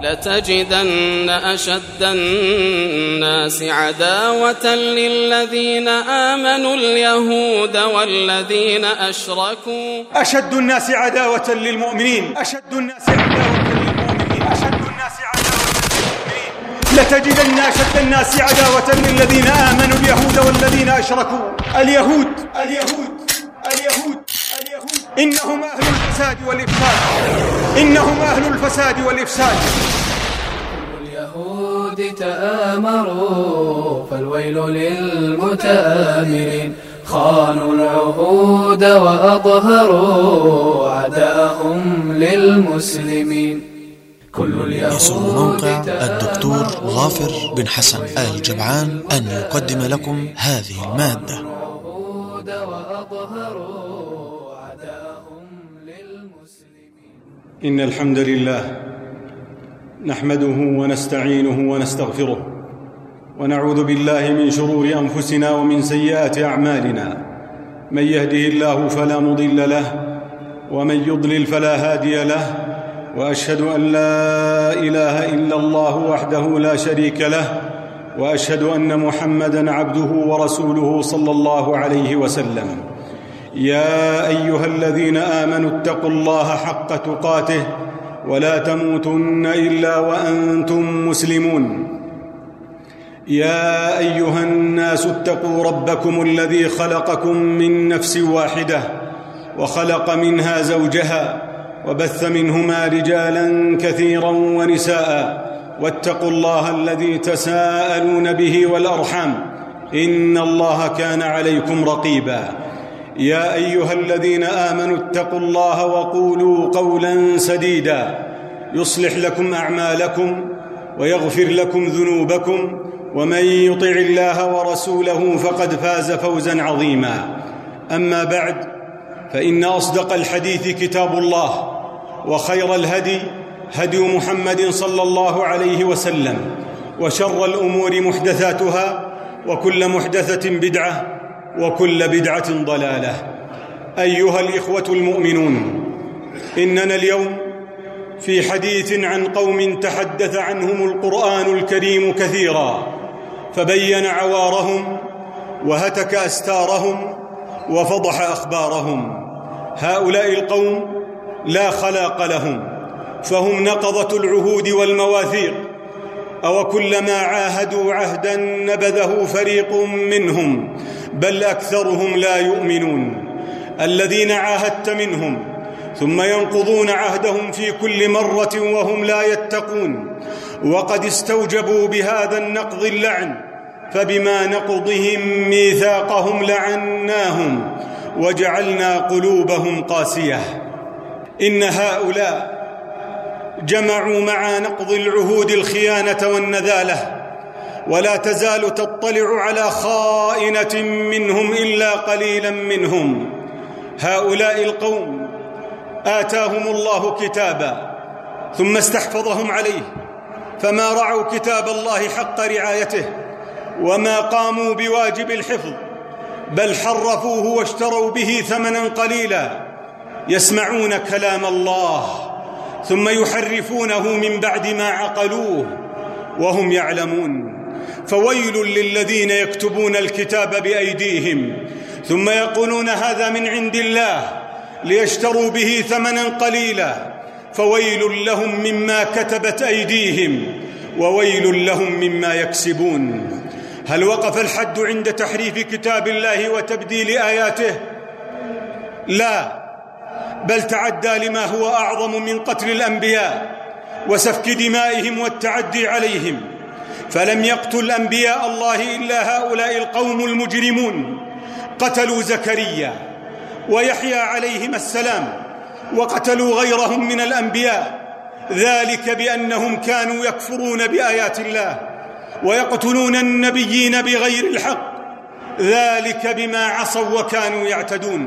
لتجدن أشد الناس عداوة للذين آمنوا اليهود والذين أشركوا. أشد الناس عداوة للمؤمنين، أشد الناس عداوة للمؤمنين، أشد الناس عداوة للمؤمنين. لتجدن أشد الناس عداوة للذين آمنوا اليهود والذين أشركوا. اليهود إنهم أهل الفساد والإفساد، إنهم أهل الفساد والإفساد. اليهود تآمروا فالويل للمتآمرين، خانوا العهود وأظهروا عداءهم للمسلمين. يسر موقع الدكتور غافر بن حسن آل جمعان أن يقدم لكم هذه المادة. إن الحمد لله نحمده ونستعينه ونستغفره، ونعوذ بالله من شرور أنفسنا ومن سيئات أعمالنا. من يهده الله فلا مضل له، ومن يضلل فلا هادي له، وأشهد أن لا إله إلا الله وحده لا شريك له، وأشهد أن محمدًا عبده ورسوله صلى الله عليه وسلم. يا أيها الذين آمنوا اتقوا الله حق تقاته ولا تموتن إلا وأنتم مسلمون. يا أيها الناس اتقوا ربكم الذي خلقكم من نفس واحدة وخلق منها زوجها وبث منهما رجالا كثيرا ونساء، واتقوا الله الذي تساءلون به والأرحام، إن الله كان عليكم رقيبا. يا أيها الذين آمنوا اتقوا الله وقولوا قولا سديدا يصلح لكم أعمالكم ويغفر لكم ذنوبكم، ومن يطع الله ورسوله فقد فاز فوزا عظيما. أما بعد، فإن أصدق الحديث كتاب الله، وخير الهدي هدي محمد صلى الله عليه وسلم، وشر الأمور محدثاتها، وكل محدثة بدعة، وكل بدعة ضلالة. أيها الإخوة المؤمنون، إننا اليوم في حديث عن قوم تحدث عنهم القرآن الكريم كثيرا، فبين عوارهم وهتك أستارهم وفضح أخبارهم. هؤلاء القوم لا خلاق لهم، فهم نقضة العهود والمواثيق، أو كلما عاهدوا عهدا نبذه فريق منهم، بل أكثرهم لا يؤمنون. الذين عاهدت منهم ثم ينقضون عهدهم في كل مرة وهم لا يتقون، وقد استوجبوا بهذا النقض اللعن، فبما نقضهم ميثاقهم لعناهم وجعلنا قلوبهم قاسية. إن هؤلاء جمعوا مع نقض العهود الخيانة والنذالة، ولا تزال تطلع على خائنة منهم إلا قليلا منهم. هؤلاء القوم آتاهم الله كتابا ثم استحفظهم عليه، فما رعوا كتاب الله حق رعايته، وما قاموا بواجب الحفظ، بل حرفوه واشتروا به ثمنا قليلا. يسمعون كلام الله ثم يحرفونه من بعد ما عقلوه وهم يعلمون. فويل للذين يكتبون الكتاب بأيديهم ثم يقولون هذا من عند الله ليشتروا به ثمنا قليلا، فويل لهم مما كتبت أيديهم وويل لهم مما يكسبون. هل وقف الحد عند تحريف كتاب الله وتبديل آياته؟ لا، بل تعدى لما هو أعظم من قتل الأنبياء وسفك دمائهم والتعدي عليهم. فلم يقتل أنبياء الله إلا هؤلاء القوم المجرمون. قتلوا زكريا ويحيى عليهما السلام، وقتلوا غيرهم من الأنبياء، ذلك بأنهم كانوا يكفرون بآيات الله ويقتلون النبيين بغير الحق، ذلك بما عصوا وكانوا يعتدون.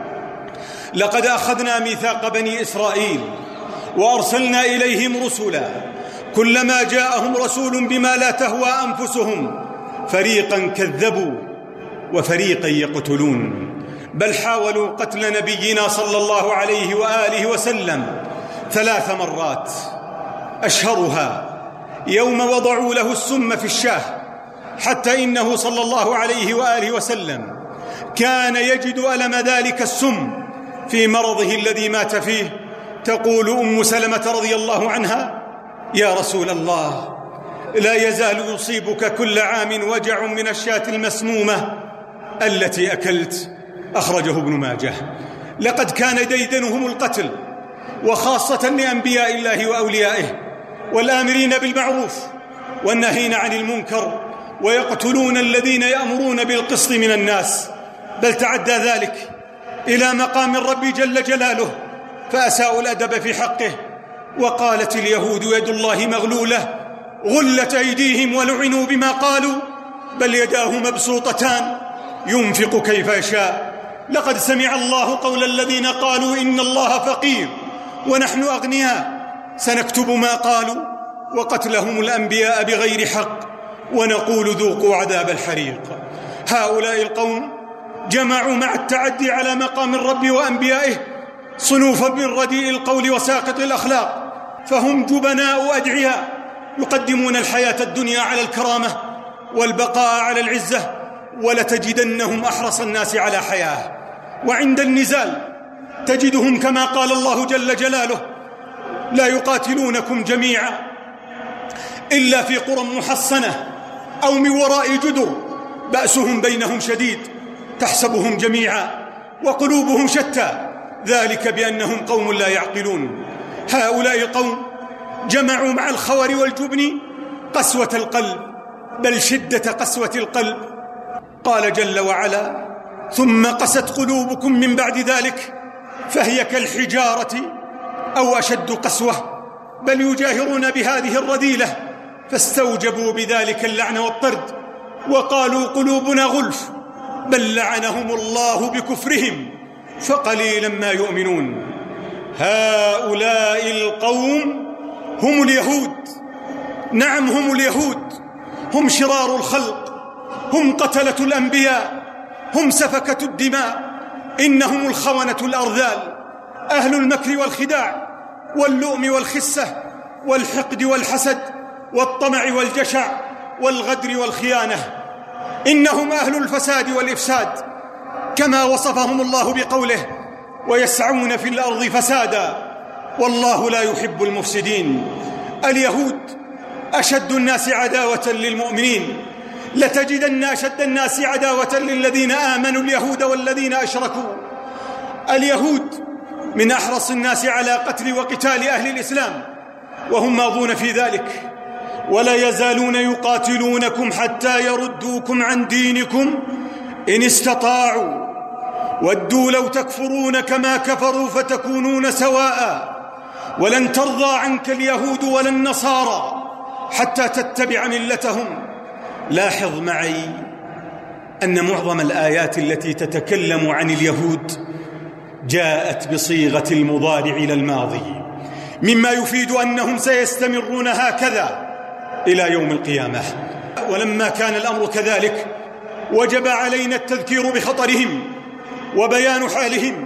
لقد أخذنا ميثاق بني إسرائيل وأرسلنا إليهم رسلا، كلما جاءهم رسول بما لا تهوى أنفسهم فريقا كذبوا وفريقا يقتلون، بل حاولوا قتل نبينا صلى الله عليه وآله وسلم 3 مرات. أشهرها يوم وضعوا له السم في الشاه، حتى إنه صلى الله عليه وآله وسلم كان يجد ألم ذلك السم في مرضه الذي مات فيه. تقول أم سلمة رضي الله عنها: يا رسول الله، لا يزال يصيبك كل عام وجع من الشاة المسمومة التي أكلت. أخرجه ابن ماجه. لقد كان ديدنهم القتل، وخاصة لأنبياء الله وأوليائه والآمرين بالمعروف والناهين عن المنكر، ويقتلون الذين يأمرون بالقسط من الناس، بل تعدى ذلك إلى مقام الرب جل جلاله فأساءوا الأدب في حقه. وقالت اليهود: يد الله مغلولة، غلت أيديهم ولعنوا بما قالوا، بل يداه مبسوطتان ينفق كيف يشاء. لقد سمع الله قول الذين قالوا إن الله فقير ونحن أغنياء، سنكتب ما قالوا وقتلهم الأنبياء بغير حق، ونقول ذوقوا عذاب الحريق. هؤلاء القوم جمعوا مع التعدي على مقام الرب وأنبيائه صنوفا من رديء القول وساقط الأخلاق، فهم جبناء أدعياء يقدمون الحياة الدنيا على الكرامة والبقاء على العزة، ولتجدنهم أحرص الناس على حياة. وعند النزال تجدهم كما قال الله جل جلاله: لا يقاتلونكم جميعا إلا في قرى محصنة أو من وراء جدر بأسهم بينهم شديد تحسبهم جميعا وقلوبهم شتى، ذلك بأنهم قوم لا يعقلون. هؤلاء القوم جمعوا مع الخور والجبن قسوة القلب، بل شدة قسوة القلب. قال جل وعلا: ثم قست قلوبكم من بعد ذلك فهي كالحجارة أو أشد قسوة، بل يجاهرون بهذه الرذيلة، فاستوجبوا بذلك اللعن والطرد، وقالوا قلوبنا غلف، بل لعنهم الله بكفرهم فقليلا ما يؤمنون. هؤلاء القوم هم اليهود، نعم هم اليهود، هم شرار الخلق، هم قتلة الأنبياء، هم سفكة الدماء، إنهم الخونة الأرذال، أهل المكر والخداع واللؤم والخسة والحقد والحسد والطمع والجشع والغدر والخيانة. إنهم أهل الفساد والإفساد، كما وصفهم الله بقوله: ويسعون في الأرض فسادا والله لا يحب المفسدين. اليهود أشد الناس عداوة للمؤمنين، لتجدن أشد الناس عداوة للذين آمنوا اليهود والذين أشركوا. اليهود من أحرص الناس على قتل وقتال أهل الإسلام، وهم ماضون في ذلك، ولا يزالون يقاتلونكم حتى يردوكم عن دينكم إن استطاعوا، ودوا لو تكفرون كما كفروا فتكونون سواء، ولن ترضى عنك اليهود ولا النصارى حتى تتبع ملتهم. لاحظ معي أن معظم الآيات التي تتكلم عن اليهود جاءت بصيغة المضارع إلى الماضي، مما يفيد أنهم سيستمرون هكذا إلى يوم القيامة. ولما كان الأمر كذلك وجب علينا التذكير بخطرهم وبيان حالهم،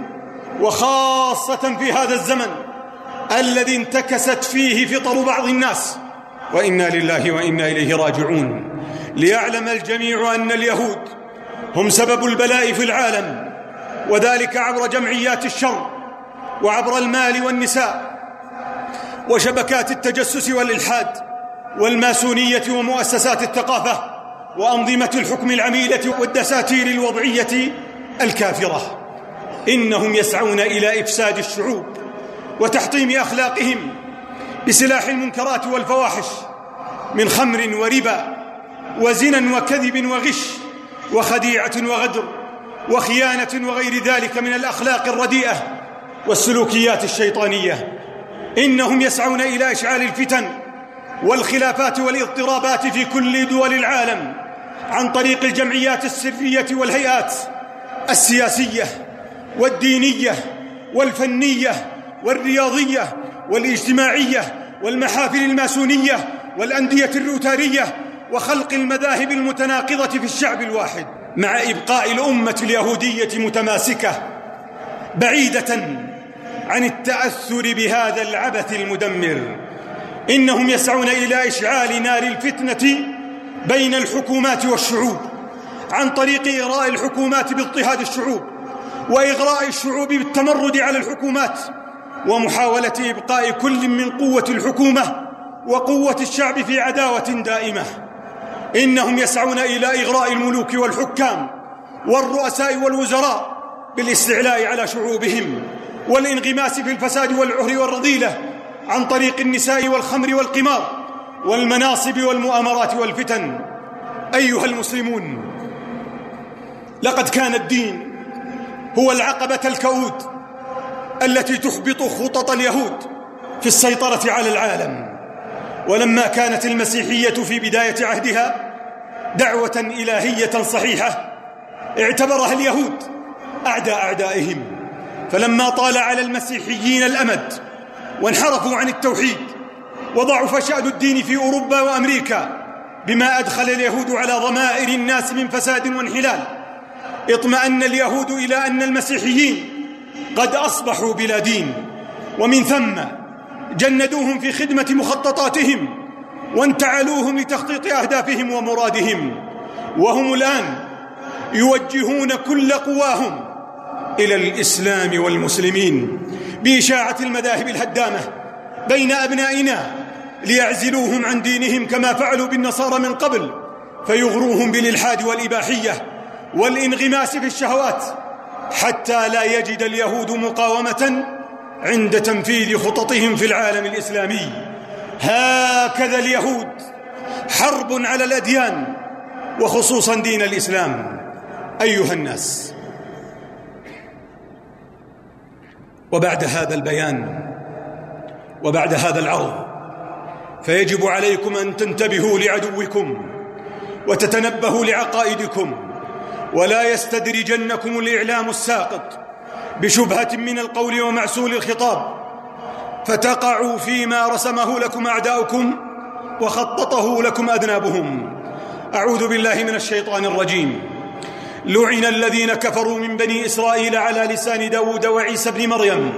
وخاصة في هذا الزمن الذي انتكست فيه فطر بعض الناس، وإنا لله وإنا إليه راجعون. ليعلم الجميع أن اليهود هم سبب البلاء في العالم، وذلك عبر جمعيات الشر وعبر المال والنساء وشبكات التجسس والإلحاد والماسونية ومؤسسات الثقافة وأنظمة الحكم العميلة والدساتير الوضعية الكافرة. إنهم يسعون إلى إفساد الشعوب وتحطيم أخلاقهم بسلاح المنكرات والفواحش من خمر وربا وزنا وكذب وغش وخديعة وغدر وخيانة وغير ذلك من الأخلاق الرديئة والسلوكيات الشيطانية. إنهم يسعون إلى إشعال الفتن والخلافات والاضطرابات في كل دول العالم عن طريق الجمعيات السرية والهيئات السياسية والدينية والفنية والرياضية والاجتماعية والمحافل الماسونية والأندية الروتارية، وخلق المذاهب المتناقضة في الشعب الواحد، مع إبقاء الأمة اليهودية متماسكة بعيدة عن التأثر بهذا العبث المدمر. إنهم يسعون إلى إشعال نار الفتنة بين الحكومات والشعوب عن طريق إغراء الحكومات باضطهاد الشعوب، وإغراء الشعوب بالتمرد على الحكومات، ومحاولة إبقاء كل من قوة الحكومة وقوة الشعب في عداوة دائمة. إنهم يسعون إلى إغراء الملوك والحكام والرؤساء والوزراء بالاستعلاء على شعوبهم والانغماس في الفساد والعهر والرذيلة عن طريق النساء والخمر والقمار والمناصب والمؤامرات والفتن. أيها المسلمون، لقد كان الدين هو العقبة الكؤود التي تحبط خطط اليهود في السيطرة على العالم. ولما كانت المسيحية في بداية عهدها دعوة إلهية صحيحة، اعتبرها اليهود أعداء أعدائهم، فلما طال على المسيحيين الأمد وانحرفوا عن التوحيد وضعف شأن الدين في أوروبا وأمريكا بما أدخل اليهود على ضمائر الناس من فساد وانحلال، اطمأن اليهود إلى أن المسيحيين قد أصبحوا بلا دين، ومن ثم جندوهم في خدمة مخططاتهم وانتعلوهم لتخطيط أهدافهم ومرادهم، وهم الآن يوجهون كل قواهم إلى الإسلام والمسلمين بإشاعة المذاهب الهدامة بين أبنائنا ليعزلوهم عن دينهم كما فعلوا بالنصارى من قبل، فيغروهم بالإلحاد والإباحية والانغماس في الشهوات حتى لا يجد اليهود مقاومة عند تنفيذ خططهم في العالم الإسلامي. هكذا اليهود حرب على الأديان وخصوصا دين الإسلام. أيها الناس، وبعد هذا البيان وبعد هذا العرض فيجب عليكم أن تنتبهوا لعدوكم وتتنبهوا لعقائدكم، ولا يستدرجنكم الإعلام الساقط بشبهة من القول ومعسول الخطاب فتقعوا فيما رسمه لكم أعداؤكم وخططه لكم أذنابهم. أعوذ بالله من الشيطان الرجيم. لعن الذين كفروا من بني إسرائيل على لسان داود وعيسى بن مريم،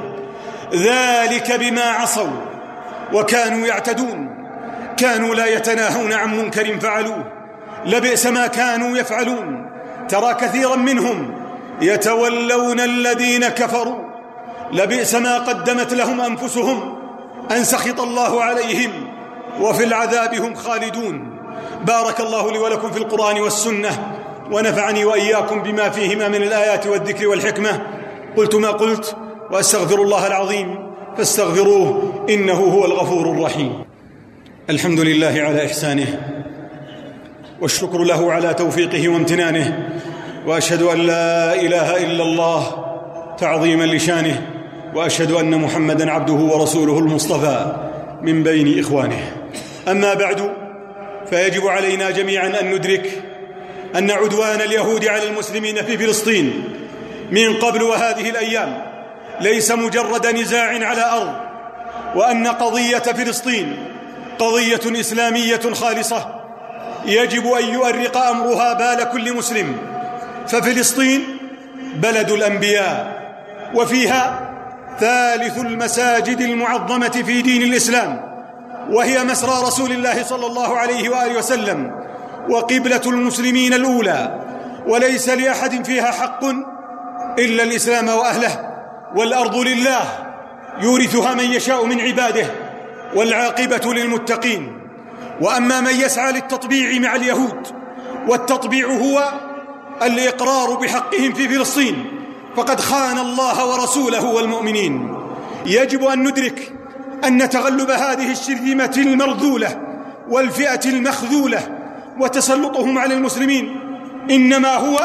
ذلك بما عصوا وكانوا يعتدون، كانوا لا يتناهون عن منكر فعلوه، لبئس ما كانوا يفعلون. ترى كثيرا منهم يتولون الذين كفروا، لبئس ما قدمت لهم أنفسهم أن سخط الله عليهم وفي العذاب هم خالدون. بارك الله لي ولكم في القرآن والسنة، ونفعني وإياكم بما فيهما من الآيات والذكر والحكمة. قلت ما قلت وأستغفر الله العظيم فاستغفروه إنه هو الغفور الرحيم. الحمد لله على إحسانه، والشكر له على توفيقه وامتنانه، وأشهد أن لا إله إلا الله تعظيما لشانه، وأشهد أن محمدا عبده ورسوله المصطفى من بين إخوانه. أما بعد، فيجب علينا جميعا أن ندرك أن عدوان اليهود على المسلمين في فلسطين من قبل وهذه الأيام ليس مجرد نزاع على أرض، وأن قضية فلسطين قضية إسلامية خالصة يجب أن يؤرق أمرها بال كل مسلم. ففلسطين بلد الأنبياء، وفيها ثالث المساجد المعظمة في دين الإسلام، وهي مسرى رسول الله صلى الله عليه وآله وسلم، وقبلة المسلمين الأولى، وليس لأحد فيها حق إلا الإسلام وأهله، والأرض لله يورثها من يشاء من عباده، والعاقبة للمتقين. وأما من يسعى للتطبيع مع اليهود، والتطبيع هو الإقرار بحقهم في فلسطين، فقد خان الله ورسوله والمؤمنين. يجب أن ندرك أن تغلب هذه الشرذمة المرذولة والفئة المخذولة وتسلطهم على المسلمين إنما هو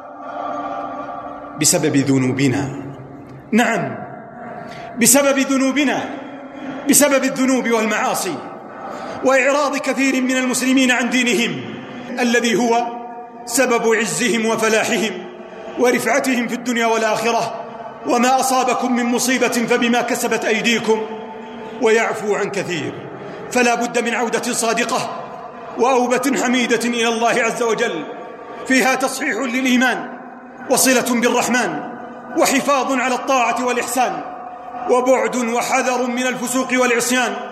بسبب ذنوبنا. نعم، بسبب ذنوبنا، بسبب الذنوب والمعاصي وإعراض كثير من المسلمين عن دينهم الذي هو سبب عزهم وفلاحهم ورفعتهم في الدنيا والآخرة. وما أصابكم من مصيبة فبما كسبت أيديكم ويعفو عن كثير. فلا بد من عودة صادقة وأوبة حميدة إلى الله عز وجل، فيها تصحيح للإيمان وصلة بالرحمن وحفاظ على الطاعة والإحسان وبعد وحذر من الفسوق والعصيان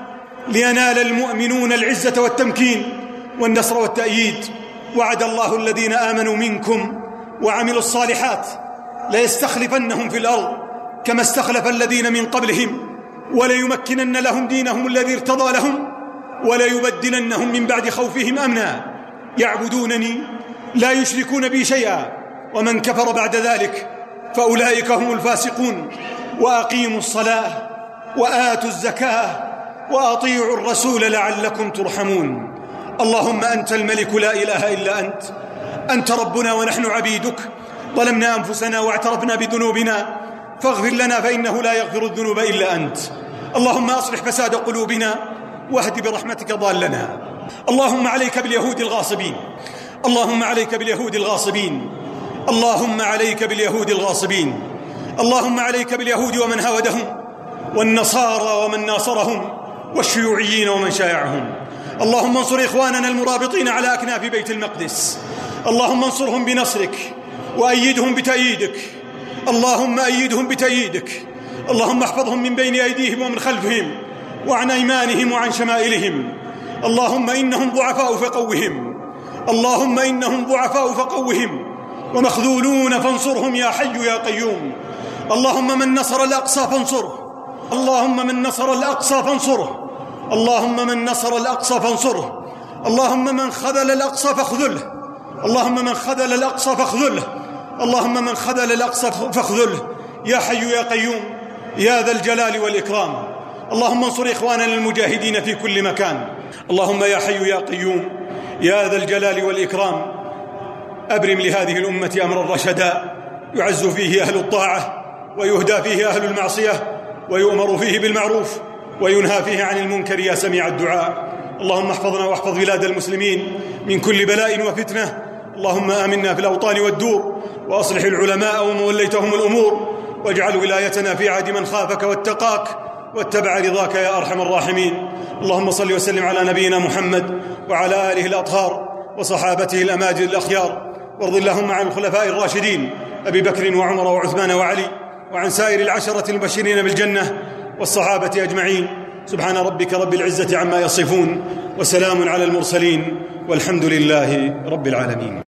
لينال المؤمنون العزة والتمكين والنصر والتأييد. وعد الله الذين آمنوا منكم وعملوا الصالحات ليستخلفنهم في الأرض كما استخلف الذين من قبلهم وليمكنن لهم دينهم الذي ارتضى لهم وليبدلنهم من بعد خوفهم أمنا يعبدونني لا يشركون بي شيئا ومن كفر بعد ذلك فأولئك هم الفاسقون. وأقيموا الصلاة وآتوا الزكاة وأطيعوا الرسول لعلكم ترحمون. اللهم أنت الملك لا إله إلا أنت، أنت ربنا ونحن عبيدك، ظلمنا أنفسنا واعترفنا بذنوبنا فاغفر لنا فإنه لا يغفر الذنوب إلا أنت. اللهم أصلح فساد قلوبنا واهد برحمتك ضالنا. اللهم عليك باليهود الغاصبين، اللهم عليك باليهود الغاصبين، اللهم عليك باليهود الغاصبين، اللهم عليك باليهود ومن هاودهم والنصارى ومن ناصرهم والشيوعيين ومن شايعهم. اللهم انصر إخواننا المرابطين على أكناف بيت المقدس، اللهم انصرهم بنصرك وأيدهم بتأييدك، اللهم أيدهم بتأييدك. اللهم احفظهم من بين أيديهم ومن خلفهم وعن أيمانهم وعن شمائلهم. اللهم إنهم ضعفاء فقوهم، اللهم إنهم ضعفاء فقوهم ومخذولون فانصرهم يا حي يا قيوم. اللهم من نصر الأقصى فانصره، اللهم من نصر الأقصى فانصره، اللهم من نصر الأقصى فانصره، اللهم من خذل الأقصى فاخذله، اللهم من خذل الأقصى فاخذله، اللهم من خذل الأقصى فاخذله يا حي يا قيوم يا ذا الجلال والإكرام. اللهم انصر إخواننا المجاهدين في كل مكان. اللهم يا حي يا قيوم يا ذا الجلال والإكرام أبرم لهذه الأمة أمرا رشدا يعز فيه أهل الطاعة ويهدى فيه أهل المعصية ويؤمر فيه بالمعروف وينهى فيه عن المنكر يا سميع الدعاء. اللهم احفظنا واحفظ بلاد المسلمين من كل بلاء وفتنة. اللهم آمنا في الأوطان والدور وأصلح العلماء ومن وليتهم الأمور واجعل ولايتنا في عهد من خافك واتقاك واتبع رضاك يا أرحم الراحمين. اللهم صل وسلم على نبينا محمد وعلى آله الأطهار وصحابته الأماجد الأخيار، وارض اللهم عن الخلفاء الراشدين أبي بكر وعمر وعثمان وعلي وعن سائر العشرة المبشرين بالجنة والصحابة أجمعين. سبحان ربك رب العزة عما يصفون وسلام على المرسلين والحمد لله رب العالمين.